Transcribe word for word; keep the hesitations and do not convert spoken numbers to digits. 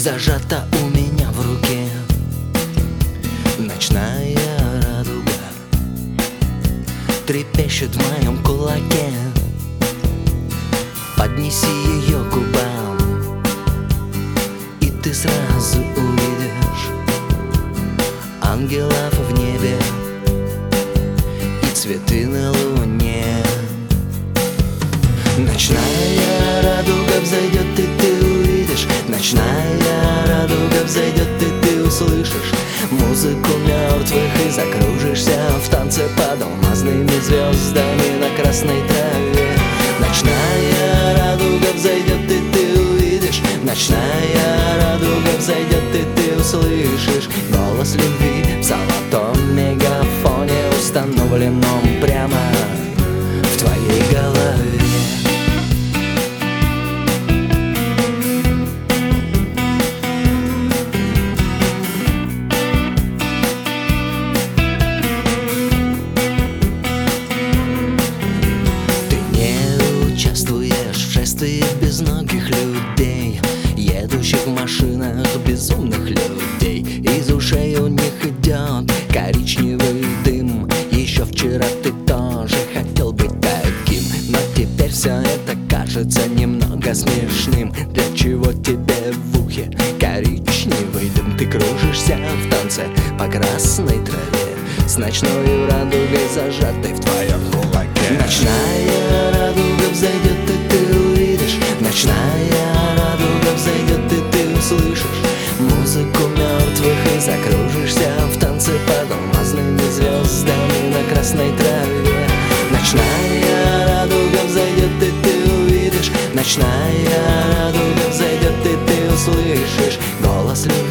зажата у меня в руке. Ночная радуга трепещет в моем кулаке. Поднеси ее к губам, и ты сразу увидишь ангелов в небе и цветы на луне. Ночная радуга взойдет, и ты увидишь. Ночная радуга взойдет, и ты услышишь музыку мертвых и закружишься в танце под алмазными звездами на красной траве. Ночная радуга взойдет, и ты увидишь. Ночная радуга взойдет, и ты услышишь голос любви в золотом мегафоне, установленном прямо в твоей голове. Безногих людей, едущих в машинах безумных людей. Из ушей у них идет коричневый дым. Еще вчера ты тоже хотел быть таким, но теперь все это кажется немного смешным. Для чего тебе в ухе коричневый дым? Ты кружишься в танце по красной траве с ночной радугой, зажатой в твоем кулаке. Ночная радуга взойдет, и ты увидишь. Ночная радуга взойдет, и ты услышишь музыку мертвых и закружишься в танце под алмазными звездами на красной траве. Ночная радуга взойдет, и ты увидишь. Ночная радуга взойдет, и ты услышишь голос любви